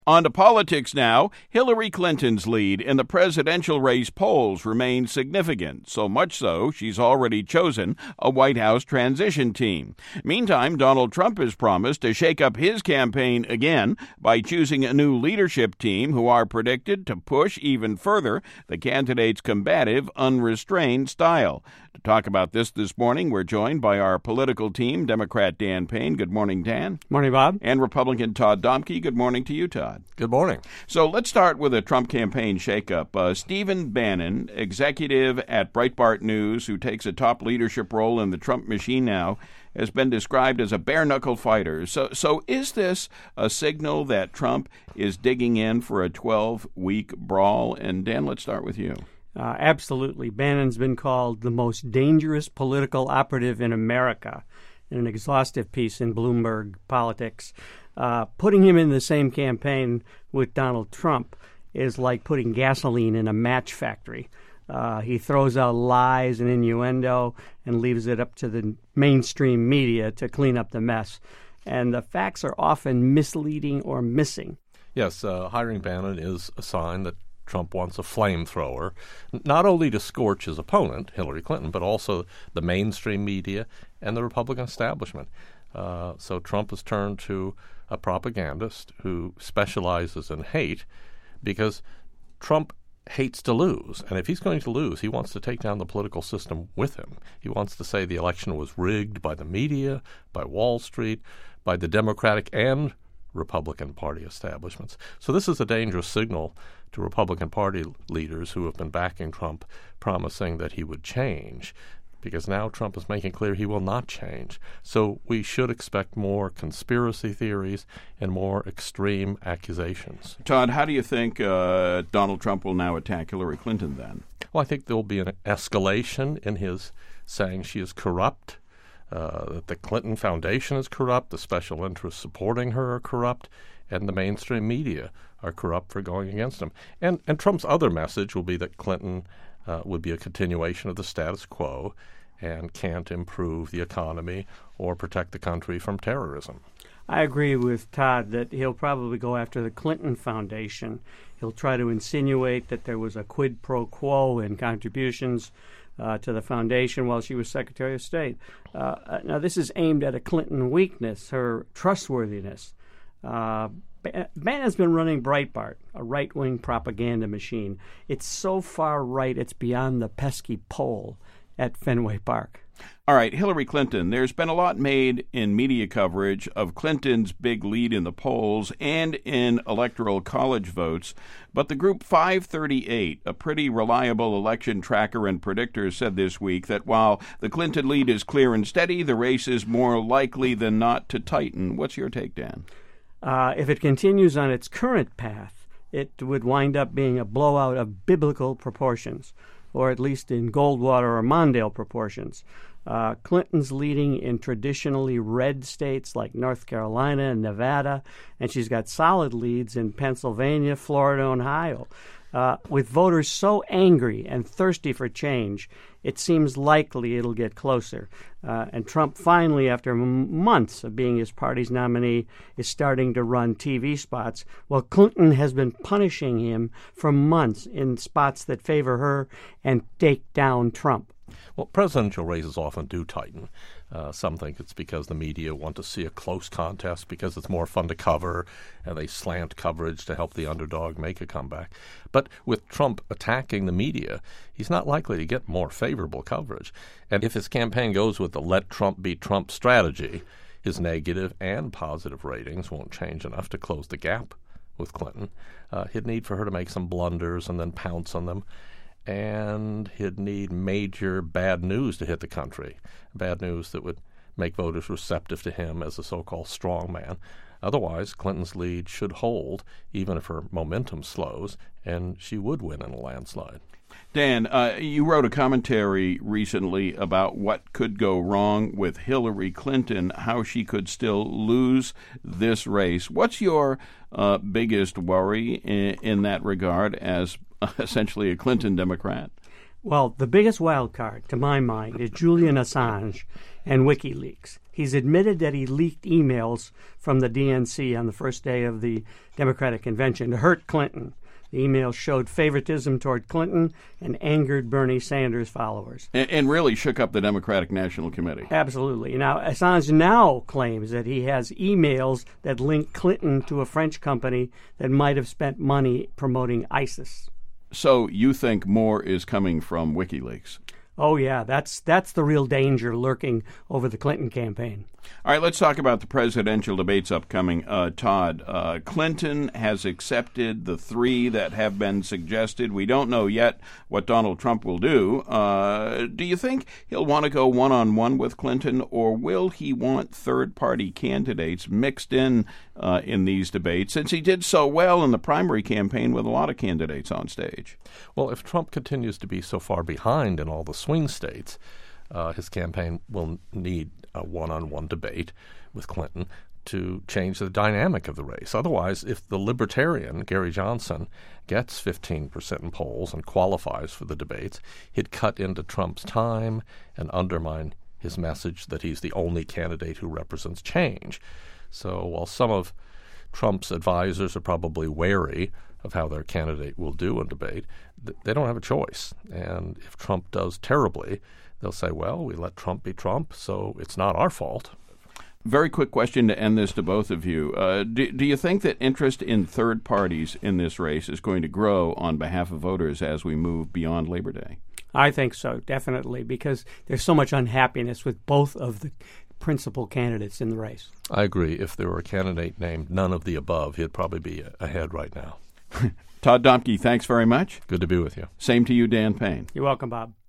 On to politics now. Hillary Clinton's lead in the presidential race polls remains significant, so much so she's already chosen a White House transition team. Meantime, Donald Trump has promised to shake up his campaign again by choosing a new leadership team who are predicted to push even further the candidate's combative, unrestrained style. To talk about this morning, we're joined by our political team, Democrat Dan Payne. Good morning, Dan. Morning, Bob. And Republican Todd Domke. Good morning to you, Todd. Good morning. So let's start with a Trump campaign shakeup. Stephen Bannon, executive at Breitbart News, who takes a top leadership role in the Trump machine now, has been described as a bare-knuckle fighter. So is this a signal that Trump is digging in for a 12-week brawl? And Dan, let's start with you. Absolutely. Bannon's been called the most dangerous political operative in America in an exhaustive piece in Bloomberg Politics. Putting him in the same campaign with Donald Trump is like putting gasoline in a match factory. He throws out lies and innuendo and leaves it up to the mainstream media to clean up the mess. And the facts are often misleading or missing. Yes, hiring Bannon is a sign that Trump wants a flamethrower, not only to scorch his opponent, Hillary Clinton, but also the mainstream media and the Republican establishment. So Trump has turned to a propagandist who specializes in hate because Trump hates to lose. And if he's going to lose, he wants to take down the political system with him. He wants to say the election was rigged by the media, by Wall Street, by the Democratic and Republican Party establishments. So this is a dangerous signal to Republican Party leaders who have been backing Trump, promising that he would change, because now Trump is making clear he will not change. So we should expect more conspiracy theories and more extreme accusations. Todd, how do you think Donald Trump will now attack Hillary Clinton then? Well, I think there will be an escalation in his saying she is corrupt, that the Clinton Foundation is corrupt, the special interests supporting her are corrupt, and the mainstream media are corrupt for going against him. And Trump's other message will be that Clinton would be a continuation of the status quo and can't improve the economy or protect the country from terrorism. I agree with Todd that he'll probably go after the Clinton Foundation. He'll try to insinuate that there was a quid pro quo in contributions to the foundation while she was Secretary of State. Now, this is aimed at a Clinton weakness, her trustworthiness. Bannon's been running Breitbart, a right-wing propaganda machine. It's so far right, it's beyond the pesky poll at Fenway Park. All right, Hillary Clinton. There's been a lot made in media coverage of Clinton's big lead in the polls and in electoral college votes, but the group 538, a pretty reliable election tracker and predictor, said this week that while the Clinton lead is clear and steady, the race is more likely than not to tighten. What's your take, Dan? If it continues on its current path, it would wind up being a blowout of biblical proportions, or at least in Goldwater or Mondale proportions. Clinton's leading in traditionally red states like North Carolina and Nevada, and she's got solid leads in Pennsylvania, Florida, and Ohio. With voters so angry and thirsty for change, it seems likely it'll get closer. And Trump finally, after months of being his party's nominee, is starting to run TV spots, while Clinton has been punishing him for months in spots that favor her and take down Trump. Well, presidential races often do tighten. Some think it's because the media want to see a close contest because it's more fun to cover, and they slant coverage to help the underdog make a comeback. But with Trump attacking the media, he's not likely to get more favorable coverage. And if his campaign goes with the let Trump be Trump strategy, his negative and positive ratings won't change enough to close the gap with Clinton. He'd need for her to make some blunders and then pounce on them. And he'd need major bad news to hit the country, bad news that would make voters receptive to him as a so-called strong man. Otherwise, Clinton's lead should hold, even if her momentum slows, and she would win in a landslide. Dan, you wrote a commentary recently about what could go wrong with Hillary Clinton, how she could still lose this race. What's your biggest worry in that regard as essentially a Clinton Democrat? Well, the biggest wild card, to my mind, is Julian Assange. and WikiLeaks. He's admitted that he leaked emails from the DNC on the first day of the Democratic convention to hurt Clinton. The emails showed favoritism toward Clinton and angered Bernie Sanders followers. And really shook up the Democratic National Committee. Absolutely. Now, Assange now claims that he has emails that link Clinton to a French company that might have spent money promoting ISIS. So you think more is coming from WikiLeaks? Oh, yeah, that's the real danger lurking over the Clinton campaign. All right, let's talk about the presidential debates upcoming. Todd, Clinton has accepted the three that have been suggested. We don't know yet what Donald Trump will do. Do you think he'll want to go one-on-one with Clinton, or will he want third-party candidates mixed in these debates, since he did so well in the primary campaign with a lot of candidates on stage? Well, if Trump continues to be so far behind in all the swing states, his campaign will need a one-on-one debate with Clinton to change the dynamic of the race. Otherwise, if the libertarian, Gary Johnson, gets 15% in polls and qualifies for the debates, he'd cut into Trump's time and undermine his message that he's the only candidate who represents change. So while some of Trump's advisors are probably wary of how their candidate will do in debate, they don't have a choice. And if Trump does terribly, they'll say, well, we let Trump be Trump, so it's not our fault. Very quick question to end this to both of you. Do you think that interest in third parties in this race is going to grow on behalf of voters as we move beyond Labor Day? I think so, definitely, because there's so much unhappiness with both of the principal candidates in the race. I agree. If there were a candidate named none of the above, he'd probably be ahead right now. Todd Domke, thanks very much. Good to be with you. Same to you, Dan Payne. You're welcome, Bob.